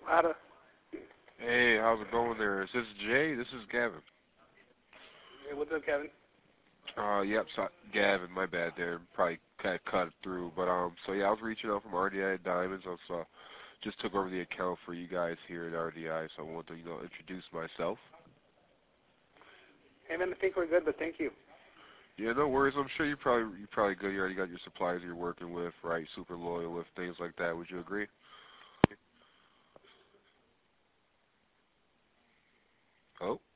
Ada. Hey, how's it going there? Is this Jay? This is Gavin. Hey, what's up, Kevin? Yep, so, Gavin, my bad there. Probably kind of cut it through, but so yeah, I was reaching out from RDI Diamonds. I was just took over the account for you guys here at RDI, so I wanted to introduce myself. Hey, man, I think we're good, but thank you. Yeah, no worries. I'm sure you're probably good. You already got your suppliers you're working with, right? Super loyal with things like that. Would you agree? Oh.